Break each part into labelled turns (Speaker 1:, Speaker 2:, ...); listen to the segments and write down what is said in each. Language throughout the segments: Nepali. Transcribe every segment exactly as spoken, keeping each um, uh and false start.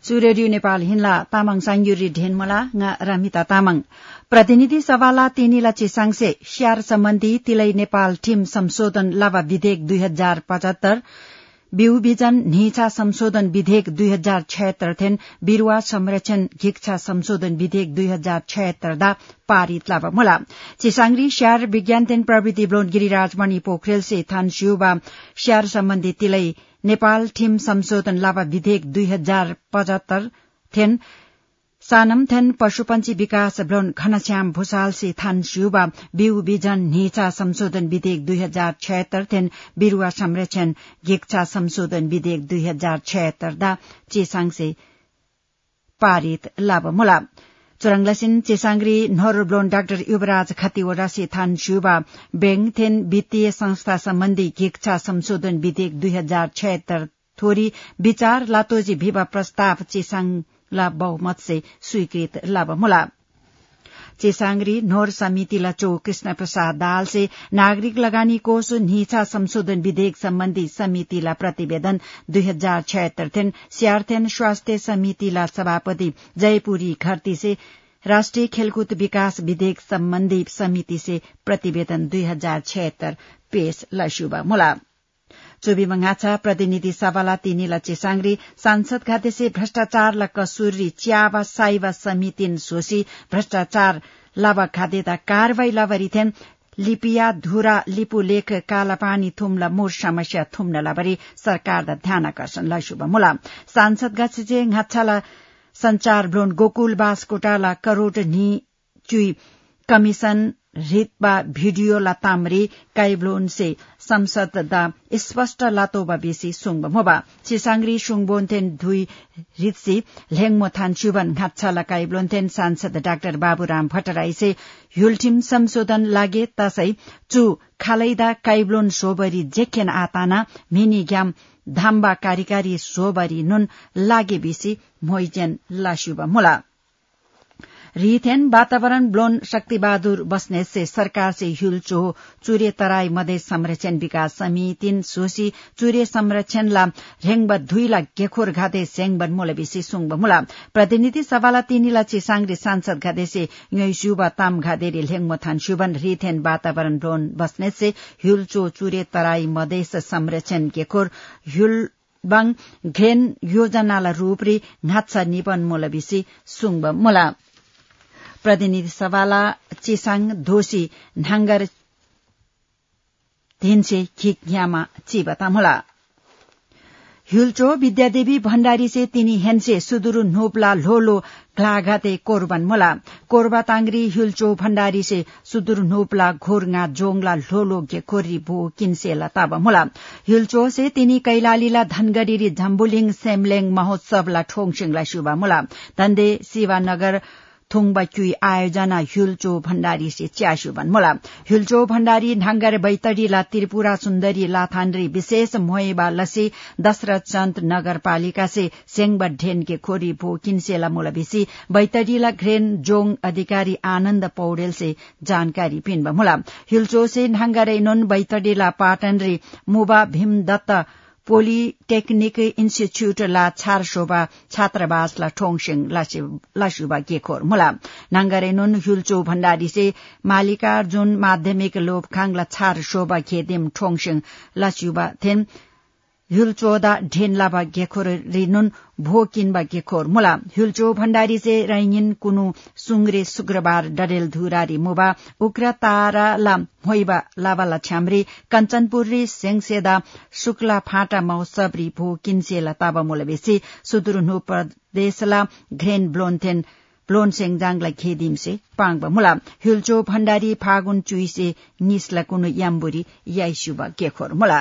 Speaker 1: सुरेडियो नेपाल हिन्ला तामाङ सांयुरी ढेनमला nga रामिता तामाङ प्रतिनिधि सभाला तिनीला चिसाङसे स्यार सम्बन्धी तिलै नेपाल टीम संशोधन लावा विधेयक दुई हजार पचहत्तर बिउ बिजन निचा संशोधन विधेयक दुई हजार छयत्तर थेन बिरूवा संरक्षण घिक्षा संशोधन विधेयक दुई हजार छयत्तर दा पारित लावा मुला चिसाङरी स्यार विज्ञान थेन प्रविधि ब्लोन गिरिराजमणि पोखरेल से थान शिउबा स्यार सम्बन्धी तिलै नेपाल टीम संशोधन लावा विधेयक दुई हजार पचहत्तर थेन सानम थेन पशुपन्छी विकास ब्लोन घनश्याम भूषाल से थान शिउबा बिउ बिजन निचा संशोधन विधेयक दुई हजार छयत्तर थेन बिरूवा संरक्षण गिक्षा संशोधन विधेयक दुई हजार छयत्तर दा चेसाङ से पारित लाभ मुला चुरंगलसिन चेसाङरी नहर ब्लोन डाक्टर युवराज खतिवड़ा से थान शिउबा बैंक थेन वित्तीय संस्था सम्बन्धी गिक्षा संशोधन विधेयक दुई हजार छयत्तर थोरी विचार लातोजी भिवा प्रस्ताव चेसाङ ला बहुमत से स्वीकृत लाभ मुला चेसाङरी नोर समिति लचो कृष्ण प्रसाद दाल से नागरिक लगानी कोष निचा संशोधन विधेयक सम्बन्धी समिति ला प्रतिवेदन दुई हजार छयत्तर थेन स्यार्थेन स्वास्थ्य समिति ला सभापति जयपुरी घरती से राष्ट्रिय खेलकूद विकास विधेयक सम्बन्धी समिति से प्रतिवेदन दुई हजार छयत्तर पेश लशुबा मुला चोबी मंगाछा प्रतिनिधि सभाला तिनीला चेसाङरी सांसद खातेसे भ्रष्टाचार ला कसुरी च्यावा साइवा समितिन सोसी भ्रष्टाचार लावा खातेता कारवाही लावरी थेन लिपिया धुरा लिपु लेख कालापानी थुम्ला मूर समस्या थुम्न लावरी सरकार दा ध्यान आकर्षण लशुबा मुला सांसद गाछे घाछाला संचार ब्लोन गोकुल बासकोटाला करोड़ नि चुई कमिशन रितबा भिडियो ला तामरी काइब्लोन से संसद दा स्पष्ट लातोबा बेसी सुंग मोबा चिसाङरी सुंगबोन्थेन धुई रितसी लेङमो थान सुबन घाच्छाला काइब्लोन थेन सांसद डाक्टर बाबुराम भट्टराई से युल्टिम संशोधन लागे तसै चु खालैदा काइब्लोन सोबरी जेखेन आताना मिनी ग्याम धाम्बा कार्यकारी सोबरी नुन लागे बेसी मोइजेन लाशुबा मुला रिथेन वातावरण ब्लोन शक्तिबहादुर बस्नेत से सरकार से हिलचो चुरे तराई मधेस संरक्षण विकास समितिन सोसी चुरे संरक्षण ला रेङबा धुइला गेखोर घाते सेङबन मोलबिसी सुङब मुला प्रतिनिधि सभाला तिनीला चिसाङरी सांसद घाते से युबा ताम घादेरी लेङमथान सुबन रिथेन वातावरण ब्लोन बस्नेत से हिलचो चुरे तराई मधेस संरक्षण गेखोर हिलबङ घेन योजनाला रूपरी घात्सा निपन मोलबिसी सुङब मुला प्रतिनिधि सभाला चिसाङ धोसी नाङ्गर धिनसे खिक्यामा चिबता मुला हिलचो विद्यादेवी भण्डारी से तिनी हेन्से सुदुरु नोपला लोलो घ्लाघाते कोरबन मुला कोरबा तांगरी हिलचो भण्डारी से सुदुरु नोपला घोरङा जोङला लोलो गेखोरी भो किन्सेला ताब मुला हिलचो से तिनी कैलालीला धनगढीरी झम्बुलिङ सेमलेङ महोत्सवला ठोङसिङला शुभा मुला धन्दे शिवानगर थुङबाक्युई आयोजना हिलचो भण्डारी से च्यासुबन मुला हिलचो भण्डारी ढाङ्गर बैतडी ला त्रिपुरा सुन्दरी लाथानरी विशेष मोहेबा लसी दशरथ चन्द नगरपालिका से सेङबा ढेन के खोरी भो किन्सेला मुला बिसी बैतडी ला घ्रेन जोङ अधिकारी आनन्द पौडेल से जानकारी पिनबा मुला हिलचो से ढाङ्गरै नुन बैतडी ला पाटनरी मुबा भीमदत्त पोलिटेक्निक इन्स्टिच्यूट ला छार शोभा छात्रावास ला ठोङसिङ लासुबा गेखोर मुला नाङ्गरे नुन हिलचो भण्डारी से मालिकार्जुन माध्यमिक लोभखाङ ला छार शोभा खेदिम ठोङसिङ लासुबा थेन हिलचोदा ढेनलाबा गेखोर रिनुन भो किनबा गेखोर मुला हिलचो भण्डारी से रैङिन कुनु सुङ्ग्रे शुक्रबार डडेल धुरारी मुबा उग्र तारा ला होइबा लाबाला छ्याम्री कञ्चनपुरी सेङसेदा शुक्ला फाटा महोत्सवरी भो किन्सेला ताबा मुलबेसी सुदुरुनु प्रदेशला घ्रेन ब्लोन्थेन ब्लोन सेङजाङलाई खेदिम से पाङबा मुला हिलचो भण्डारी फागुन चुइसे निसला कुनु याम्बुरी याइसुबा गेखोर मुला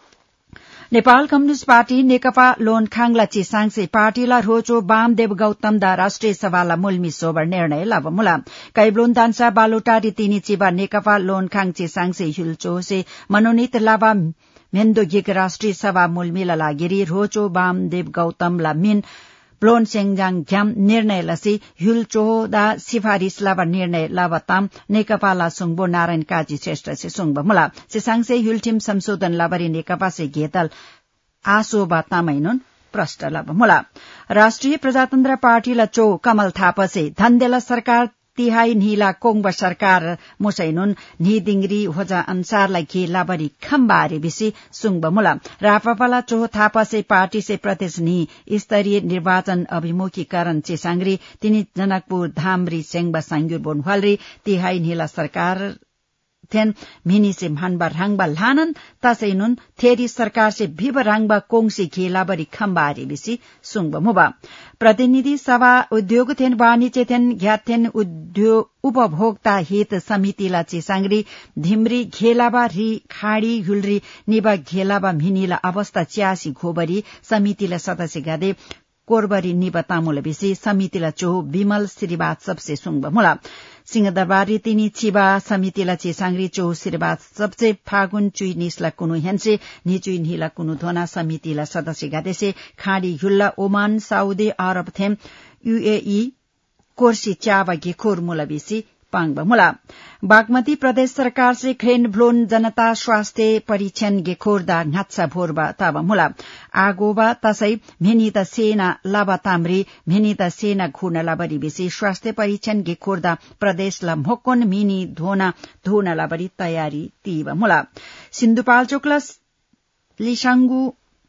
Speaker 1: नेपाल कम्युनिष्ट पार्टी नेकपा लोनखाङला चिसाङसे पार्टीला रोचो वामदेव गौतम दा राष्ट्रिय सभाला मुल्मी सोबर निर्णय लाभ मुला कैब्लोन दान्सा बालुटारी तिनी चिबा नेकपा लोनखाङ चिसाङसे हिलचो से मनोनीत लाभा मेन्दोगिक राष्ट्रिय सभा मुल्मीला लागिरी रोचो वामदेव गौतम ला मिन ब्लोन सेङजाङ घ्याम निर्णय लसी हिलचोदा सिफारिश लावा निर्णय लावताम नेकपाला सुङबो नारायण काजी श्रेष्ठ से सुङब मुला चिसाङसे हिलटिम संशोधन लाबरी नेकपा से घेतल आसोबा तामैनुन प्रष्ट लबमुला राष्ट्रिय प्रजातन्त्र पार्टी ल चो कमल थापसे धन्देला सरकार तिहाई नीला कोंग सरकार मुसैनुन नी दिंगरी होजा अनुसारलाई घे लाबरी खम्बारे बिसी सुंग मुला रापापाला चोह थापासे पार्टी से प्रदेश नी स्तरीय निर्वाचन अभिमुखीकरण चेसांगरी तिनी जनकपुर धामरी सेंगबा सांग्युर बोनवालरी तिहाई नीला सरकार थेन मिनी से भानबा रांगबा लानन तसैनुन थेरी सरकार से भिब रांगबा कोंगसी घेलाबरी खम्बारी बिसी सुंग मुबा प्रतिनिधि सभा उद्योग थेन वाणिज्य थेन घ्याथेन उद्योग उपभोक्ता हित समितिला चिसांगरी धिमरी घेलाबा री खाड़ी हुलरी निबा घेलाबा मिनीला अवस्था च्यासी घोबरी समितिला सदस्य गादे कोरबरी निबा तामुल बिसी समितिला चोह विमल श्रीवात सबसे सुंग मुला सिंहदरबारी तिनी छिबा समितिला चेसांगरी चोह श्रीवात सबसे फागुन चुई निसला कुनु हेन्से निचुई निला कुनु धोना समितिला सदस्य गादेसे खाड़ी हुल्ला ओमान साउदी अरब थेम यूएई कोर्सी चाबा गेखोर मुला बिसी पांगबा मुला बागमती प्रदेश सरकार से खेन भ्लोन जनता स्वास्थ्य परीक्षण गेखोरदा घात्सा भोरबा ताबा मुला आगोबा तसै भेनिता सेना लाबा तामरी भेनिता सेना घुना लाबरी बेसी स्वास्थ्य परीक्षण गेखोरदा प्रदेश ला मोकोन मिनी धोना धोना लाबरी तयारी तीबा मुला सिन्धुपाल्चोकला लिसांगु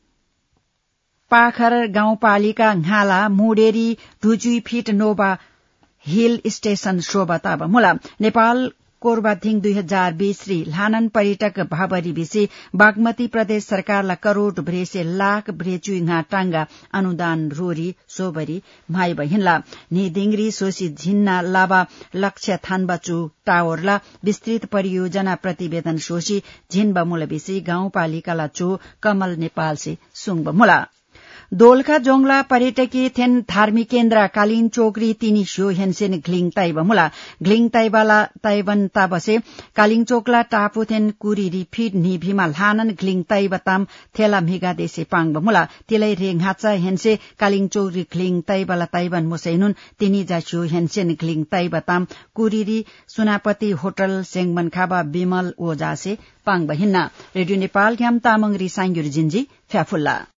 Speaker 1: पाखर गाउँपालिका घाला मुडेरी ढुजुई फिट नोबा हिल स्टेशन शोभा ताबा मुला नेपाल कोरबाथिङ दुई हजार बीस री लानन पर्यटक भाबरी बिसे बागमती प्रदेश सरकारला करोड़ ब्रेसे लाख ब्रेचुई टांगा अनुदान रोरी सोबरी भाइ बहिनला निदिंगरी सोसी झिन्ना लाबा लक्ष्य थानबाचु टावरला विस्तृत परियोजना प्रतिवेदन सोसी झिनबा मुला बिसे गाउँपालिकाला चो कमल नेपाल से सुंग मुला दोलखा जोंगला पर्यटकीय थेन धार्मिक केन्द्र कालिन चोकरी तिनी शो हेनसेन ग्लिङ ताइबा मुला ग्लिङ ताइबाला ताइबन ताबसे कालिङ चोकला टापु थेन कुरीरी फिट निभिमा लानन ग्लिङ ताइबा ताम थेला मिगा देसे पांगबा मुला तिलै रेङ हाचा हेनसे कालिङ चोकरी ग्लिङ ताइबाला ताइबन मुसैनुन तिनी जाशो हेनसेन ग्लिङ ताइबा ताम कुरीरी सुनापति होटल सेंगमन खाबा बिमल ओजासे पांगबा हिन्ना रेडियो नेपाल ग्याम तामंग रि सांग्युर जिन्जी फ्याफुल्ला